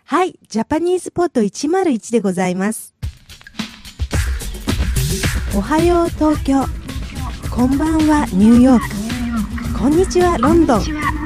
はい、ジャパニーズポッド101でございます。おはよう東京。こんばんはニューヨーク。こんにちはロンドン。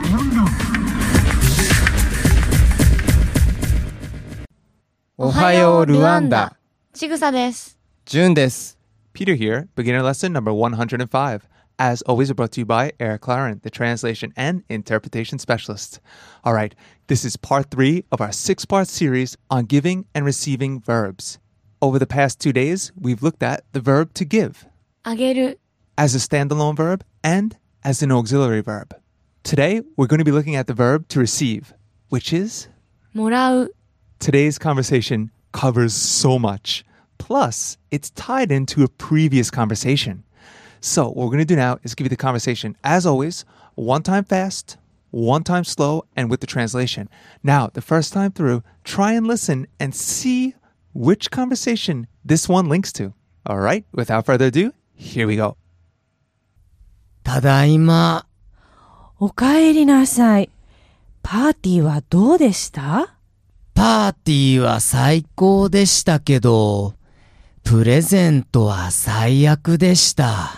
おはようルワンダ。 ちぐさです。 ジュンです。 Peter here, beginner lesson number 105. As always, brought to you by Eric Claren, the translation and interpretation specialist. All right, this is part 3 of our 6-part series on giving and receiving verbs. Over the past 2 days, we've looked at the verb to give あげる as a standalone verb and as an auxiliary verb. Today, we're going to be looking at the verb to receive, which is もらう Today's conversation covers so much. Plus, it's tied into a previous conversation. So what we're going to do now is give you the conversation, as always, one time fast, one time slow, and with the translation. Now, the first time through, try and listen and see which conversation this one links to. All right, without further ado, here we go. ただいま。 おかえりなさい。パーティーはどうでした？ パーティーは最高でしたけど、プレゼントは最悪でした。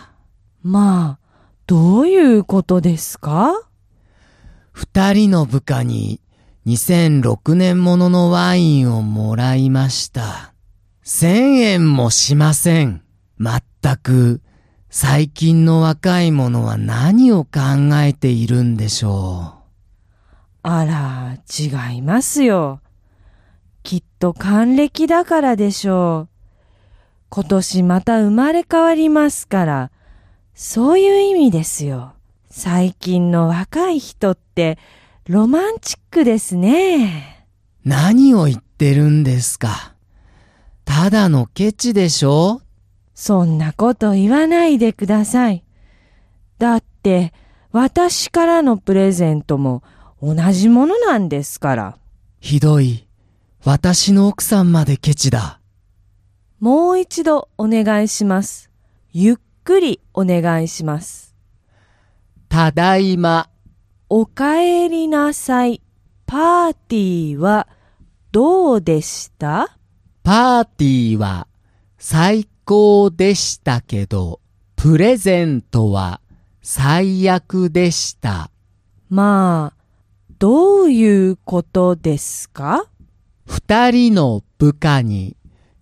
まあ、どういうことですか ？2人の部下に2006年もののワインをもらいました。1000円もしません。まったく、最近の若い者は何を考えているんでしょう。 あら、違いますよ。きっと還暦だからでしょう。今年また生まれ変わりますから、そういう意味ですよ。最近の若い人ってロマンチックですね。 何を言ってるんですか。ただのケチでしょ。 そんなこと言わないでください。だって私からのプレゼントも同じものなんですから。 ひどい。私の奥さんまでケチだ。 もう一度お願いします。ゆっくりお願いします。 ただいま。 おかえりなさい。パーティーはどうでした？ パーティーは最高でしたけど、プレゼントは最悪でした。 まあ、どういうことですか ？2人の部下に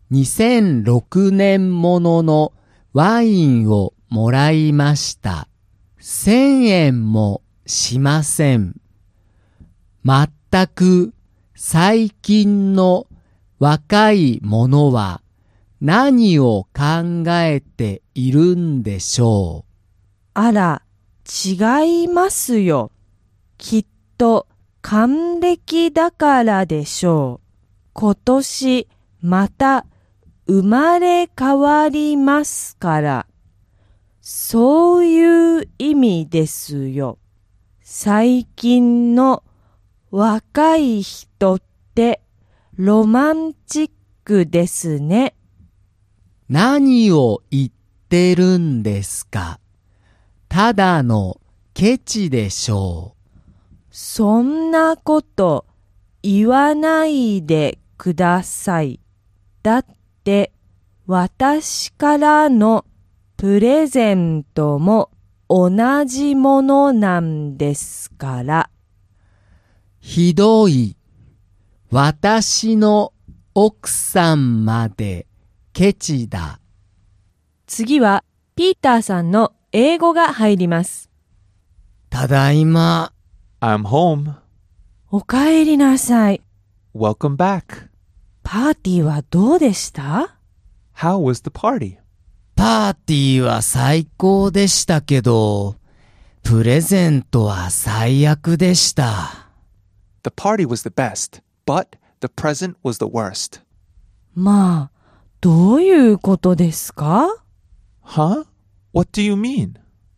2006年もののワインをもらいました。1000円もしません。まったく最近の若い者は何を考えているんでしょう。 あら、違いますよ。きっと還暦だからでしょう。今年また生まれ変わりますから。そういう意味ですよ。最近の若い人ってロマンチックですね。 何を言ってるんですか。ただのケチでしょう。 そんなこと言わないでください。だって私からのプレゼントも同じものなんですから。 ひどい。私の奥さんまでケチだ。 次はピーターさんの英語が入ります。 ただいま。 I'm home. おかえりなさい。 Welcome back. パーティーはどうでした？ How was the party? パーティーは最高でしたけど、プレゼントは最悪でした。 The party was the best, but the present was the worst. まあ、どういうことですか？ Huh? What do you mean?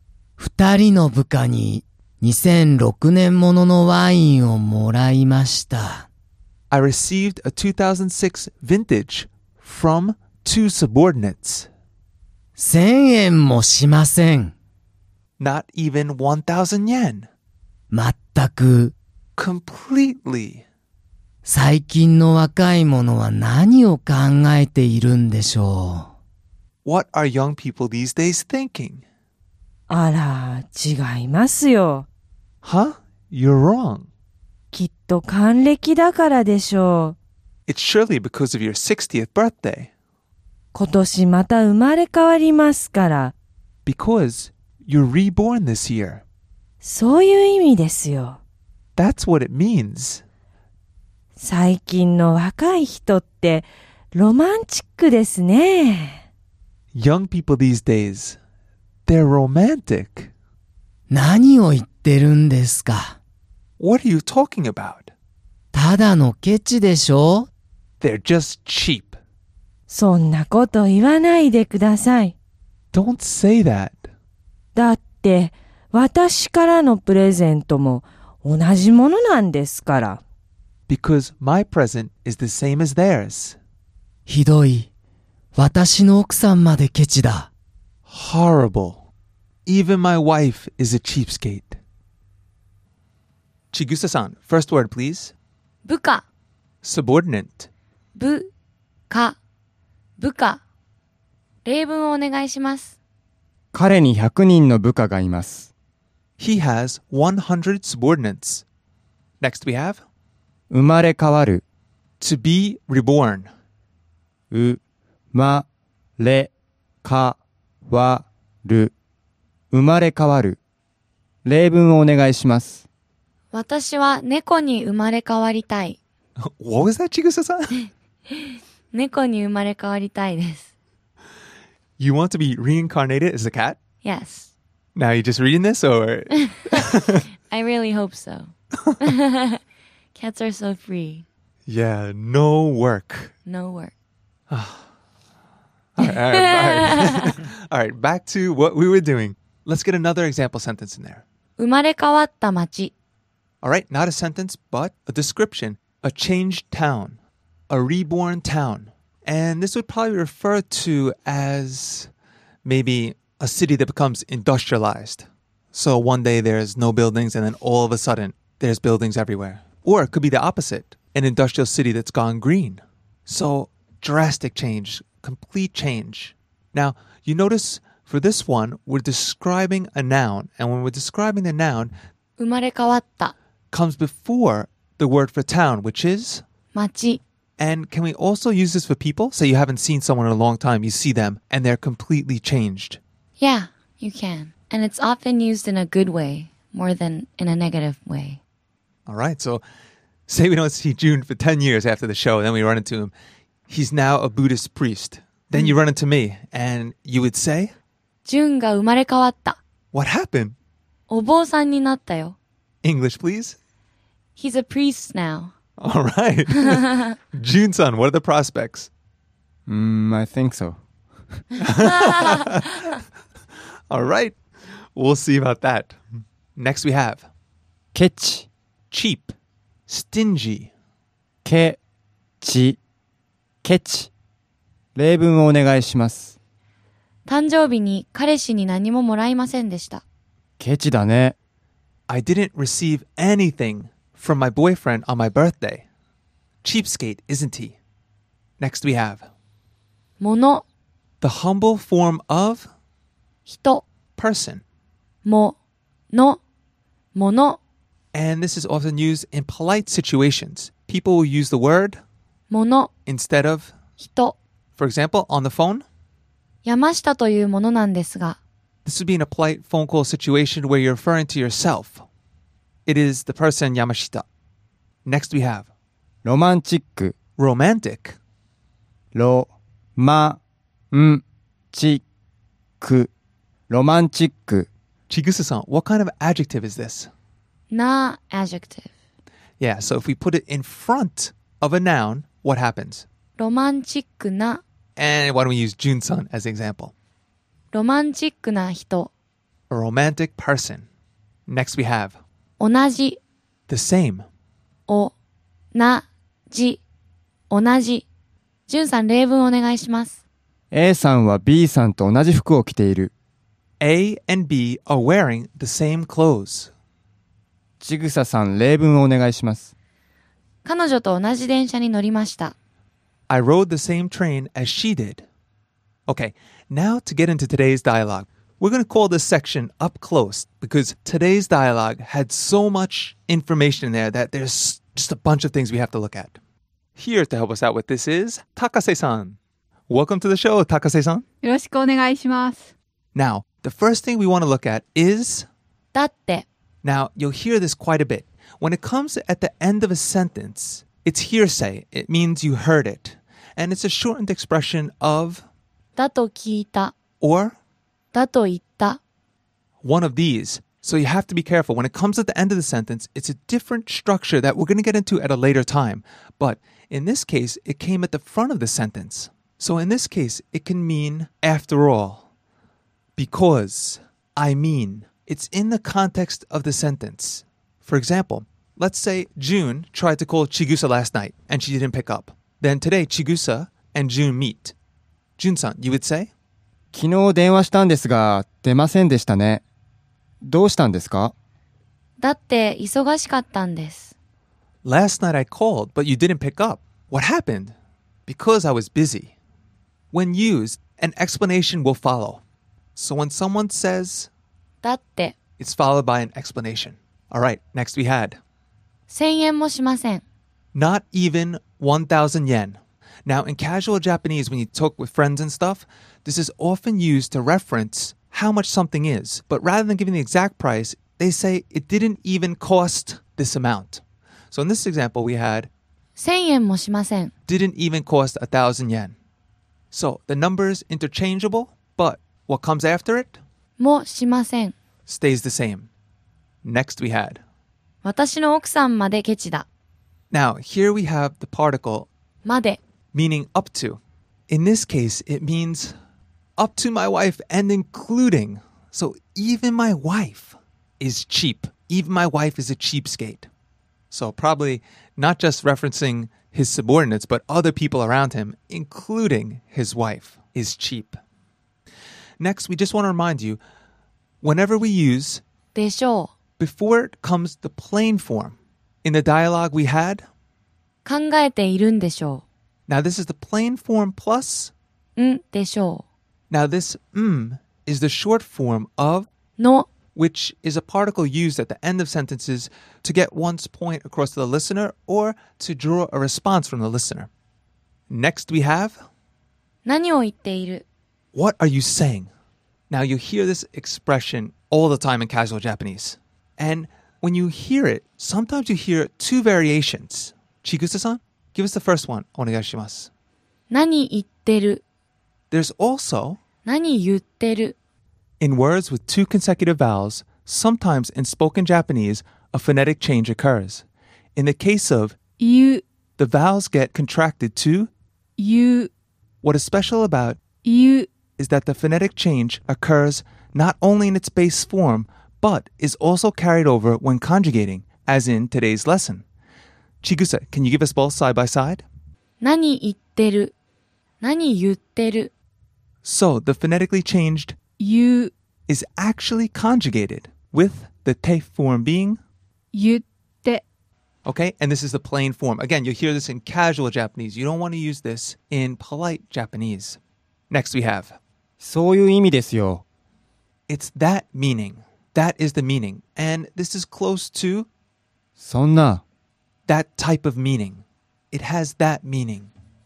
2人の部下に2006年もののワインをもらいました。 I received a 2006 vintage from two subordinates. 1000円もしません。 Not even 1,000 yen. まったく。 Completely. 最近の若い者は何を考えているんでしょう。 What are young people these days thinking? あら、違いますよ。 Huh? You're wrong. きっと還暦だからでしょう。 It's surely because of your 60th birthday. 今年また生まれ変わりますから。 Because you're reborn this year. そういう意味ですよ。 That's what it means. 最近の若い人ってロマンチックですね。 Young people these days, they're romantic. 何を言ってるんですか。 What are you talking about? ただのケチでしょ。 They're just cheap. そんなこと言わないでください。 Don't say that. だって私からのプレゼントも同じものなんですから。 Because my present is the same as theirs. ひどい。私の奥さんまでケチだ。 Horrible. Even my wife is a cheapskate. Chigusa-san, first word please. 部下、 Subordinate. 部下、部下。例文をお願いします。 彼に100人の部下がいます。 He has 100 subordinates. Next we have 生まれ変わる。 to be reborn. う、ま、れ、か、わ、る。生まれ変わる。例文をお願いします。 私は猫に生まれ変わりたい。 What was that, Chigusa-san? 猫に生まれ変わりたいです。 You want to be reincarnated as a cat? Yes. Now you just reading this or? I really hope so. Cats are so free. Yeah, no work. No work. All right. All right, back to what we were doing. Let's get another example sentence in there. 生まれ変わった街。 All right, not a sentence, but a description. A changed town. A reborn town. And this would probably refer to as maybe a city that becomes industrialized. So one day there's no buildings and then all of a sudden there's buildings everywhere. Or it could be the opposite, an industrial city that's gone green. So drastic change, complete change. Now, you notice for this one, we're describing a noun. And when we're describing the noun, 生まれ変わった。 comes before the word for town, which is? 街。 And can we also use this for people? Say you haven't seen someone in a long time, you see them, and they're completely changed. Yeah, you can. And it's often used in a good way, more than in a negative way. All right, so say we don't see June for 10 years after the show, and then we run into him. He's now a Buddhist priest. Then you run into me, and you would say, 純が生まれ変わった。 what happened? お坊さんになったよ。 English, please. He's a priest now. All right. June-san, what are the prospects? I think so. All right. We'll see about that. Next we have ケチ、 cheap, stingy. ケチ、ケチ。例文をお願いします。 誕生日に彼氏に何ももらいませんでした。 ケチだね。 I didn't receive anything from my boyfriend on my birthday. Cheapskate, isn't he? Next we have 物、 the humble form of 人、 person. も、の、もの、 And this is often used in polite situations. People will use the word もの、 instead of, 人。 for example, on the phone. 山下というものなんですが、 This would be in a polite phone call situation where you're referring to yourself. It is the person Yamashita. Next we have ロマンチック、 romantic. ロ、マ、ン、チ、ク。ロマンチック。 Chigusa-san, what kind of adjective is this? な adjective。 Yeah, so if we put it in front of a noun, what happens? ロマンチックな、 And why don't we use Jun-san as an example? ロマンチックな人。 A romantic person. Next we have 同じ、 the same. お、な、じ、同じ。じゅんさん例文お願いします。 A さんは B さんと同じ服を着ている。 A and B are wearing the same clothes. ちぐささん例文をお願いします。 彼女と同じ電車に乗りました。 I rode the same train as she did. Okay, now to get into today's dialogue. We're going to call this section Up Close because today's dialogue had so much information in there that there's just a bunch of things we have to look at. Here to help us out with this is Takase-san. Welcome to the show, Takase-san. よろしくお願いします。 Now, the first thing we want to look at is... だって、 Now, you'll hear this quite a bit. When it comes at the end of a sentence, it's hearsay. It means you heard it. And it's a shortened expression of... だと聞いた、 or だと言った。 one of these. So you have to be careful. When it comes at the end of the sentence, it's a different structure that we're going to get into at a later time. But in this case, it came at the front of the sentence. So in this case, it can mean after all, because, I mean. It's in the context of the sentence. For example, let's say June tried to call Chigusa last night and she didn't pick up. Then today, Chigusa and June meet. Jun-san, you would say? 昨日電話したんですが、出ませんでしたね。どうしたんですか？ だって忙しかったんです。 Last night I called, but you didn't pick up. What happened? Because I was busy. When used, an explanation will follow. So when someone says, だって、 it's followed by an explanation. All right, next we had, 1000円もしません。 not even 1,000 yen. Now, in casual Japanese, when you talk with friends and stuff, this is often used to reference how much something is. But rather than giving the exact price, they say it didn't even cost this amount. So in this example, we had 1000円もしません。 didn't even cost 1,000 yen. So the number is interchangeable, but what comes after it もしません。 stays the same. Next we had. 私の奥さんまでケチだ。 Now, here we have the particle まで。 meaning up to. In this case, it means up to my wife and including. So even my wife is cheap. Even my wife is a cheapskate. So probably not just referencing his subordinates, but other people around him, including his wife, is cheap. Next, we just want to remind you, whenever we use でしょ before it comes the plain form, in the dialogue we had, う。考えているんでしょ now this is the plain form plus, う。んでしょ now this is the short form of, う。の、 which is a particle used at the end of sentences to get one's point across to the listener or to draw a response from the listener. Next we have, 何を言っている。 what are you saying? Now you hear this expression all the time in casual Japanese. And when you hear it, sometimes you hear two variations. Chigusa-san, give us the first one. お願いします。 何言ってる。 There's also, 何言ってる。 in words with two consecutive vowels, sometimes in spoken Japanese, a phonetic change occurs. In the case of 言う、 the vowels get contracted to. 言う、 What is special about 言う、 is that the phonetic change occurs not only in its base form, but is also carried over when conjugating, as in today's lesson. Chigusa, can you give us both side by side? 何言ってる。何言ってる。 So the phonetically changed 言う、 is actually conjugated, with the te form being, 言って、 okay? And this is the plain form. Again, you'll hear this in casual Japanese. You don't want to use this in polite Japanese. Next we have, そういう意味ですよ。 it's that meaning. That is the meaning. And this is close to そんな。 that type of meaning. It has that meaning.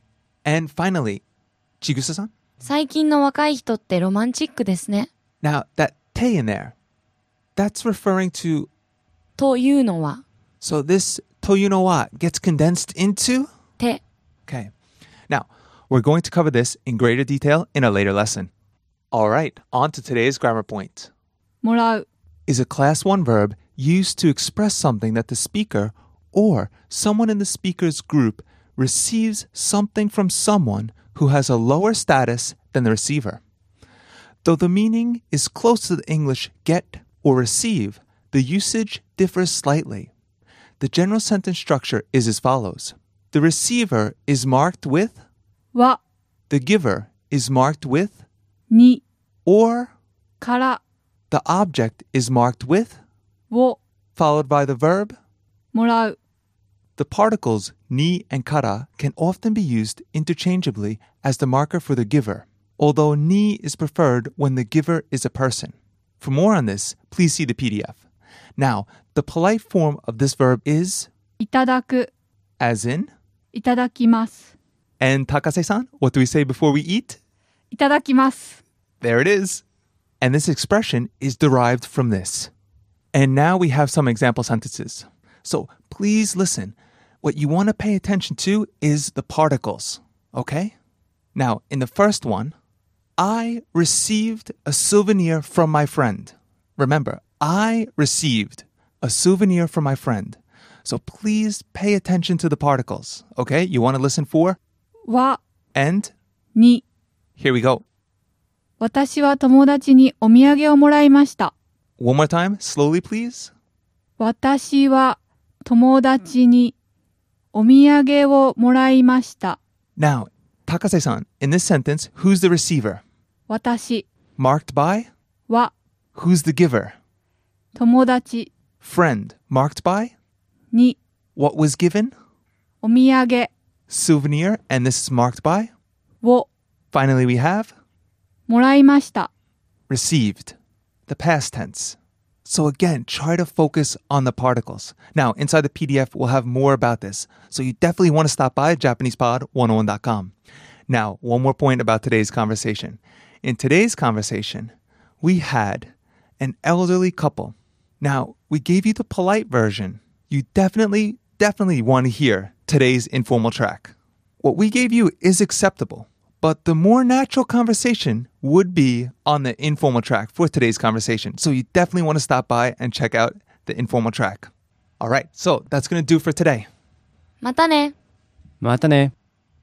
And finally, Chigusa-san? 最近の若い人ってロマンチックですね。 Now, that te in there, that's referring to, というのは、 so this toyu no wa gets condensed into, て、 okay. Now, we're going to cover this in greater detail in a later lesson. All right, on to today's grammar point. もらう、 Is a class 1 verb used to express something that the speaker or someone in the speaker's group receives something from someone who has a lower status than the receiver. Though the meaning is close to the English get or receive, the usage differs slightly. The general sentence structure is as follows. The receiver is marked with, は、 the giver is marked with, に、 or から、 the object is marked with, を、 followed by the verb. もらう。 The particles ni and kara can often be used interchangeably as the marker for the giver, although ni is preferred when the giver is a person. For more on this, please see the PDF. Now, the polite form of this verb is いただく、 as in, いただきます。 and Takase-san, what do we say before we eat? いただきます。 There it is. And this expression is derived from this. And now we have some example sentences. So please listen. What you want to pay attention to is the particles, okay? Now, in the first one, I received a souvenir from my friend. Remember, I received a souvenir from my friend. So please pay attention to the particles, okay? You want to listen for は、 and に、 here we go. 私は友達にお土産をもらいました。 One more time, slowly please. 私は友達にお土産をもらいました。 Now, Takase-san, in this sentence, who's the receiver? 私 Marked by? は Who's the giver? 友達 Friend, marked by? に What was given? お土産 Souvenir, and this is marked by? を Finally, we have もらいました。 received, the past tense. So again, try to focus on the particles. Now, inside the PDF, we'll have more about this. So you definitely want to stop by JapanesePod101.com. Now, one more point about today's conversation. In today's conversation, we had an elderly couple. Now, we gave you the polite version. You definitely want to hear today's informal track. What we gave you is acceptable, but the more natural conversation would be on the informal track for today's conversation. So you definitely want to stop by and check out the informal track. All right, so that's going to do for today. またね。 またね。